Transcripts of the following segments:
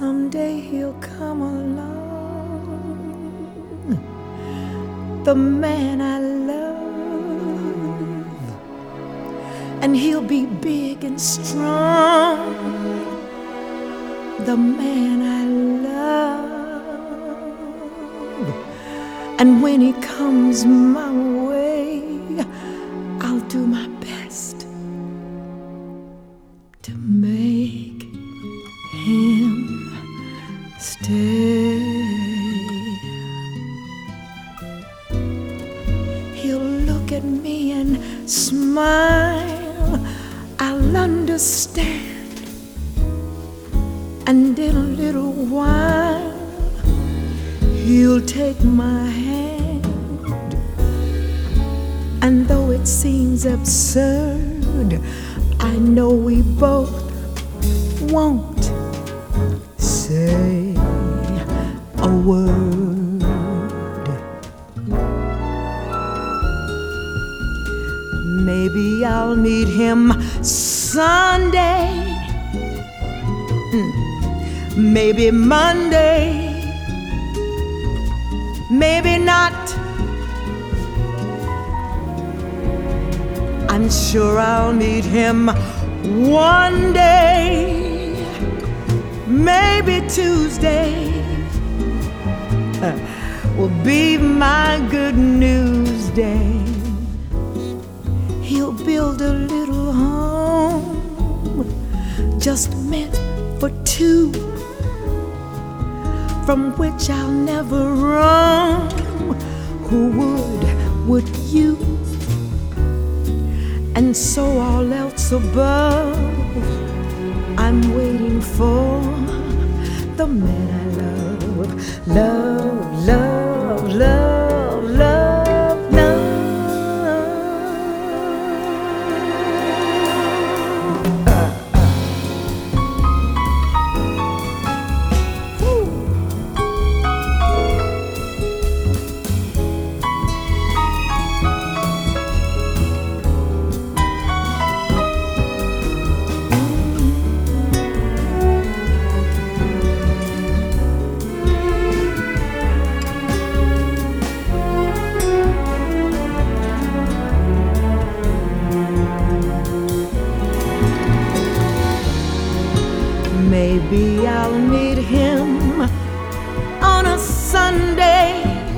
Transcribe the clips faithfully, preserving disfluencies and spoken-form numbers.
someday he'll come along, the man I love, and he'll be big and strong, the man I love. And when he comes my way, I'll do my best to make him stay. He'll look at me and smile, I'll understand, and in a little while he'll take my hand. And though it seems absurd, I know we both won't say a word. Maybe I'll meet him Sunday, maybe Monday, maybe not. I'm sure I'll meet him one day, maybe Tuesday uh, will be my good news day. He'll build a little home just meant for two, from which I'll never roam. Who would, would you? And so all else above, I'm waiting for the man I love, love, love, love, love, love. Uh, uh. Maybe I'll meet him on a Sunday,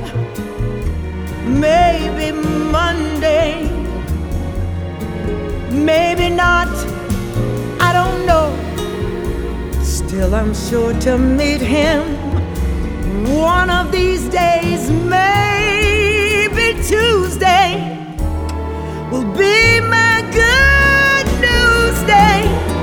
maybe Monday, maybe not, I don't know. Still I'm sure to meet him one of these days. Maybe Tuesday will be my good news day.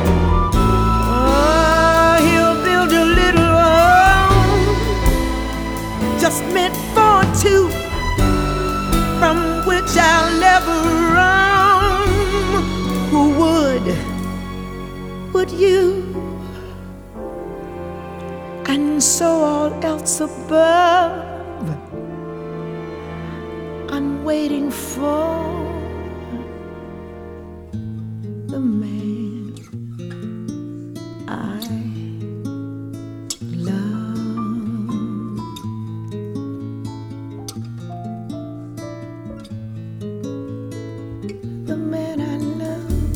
Just meant for two, from which I'll never roam. Who would, would you? And so all else above, I'm waiting for the man I love. The man I love,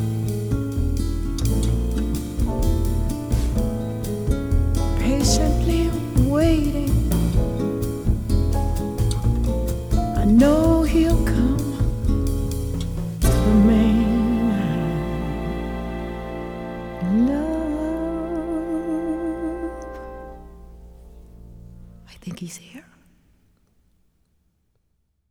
patiently waiting. I know he'll come, the man I love. I think he's here.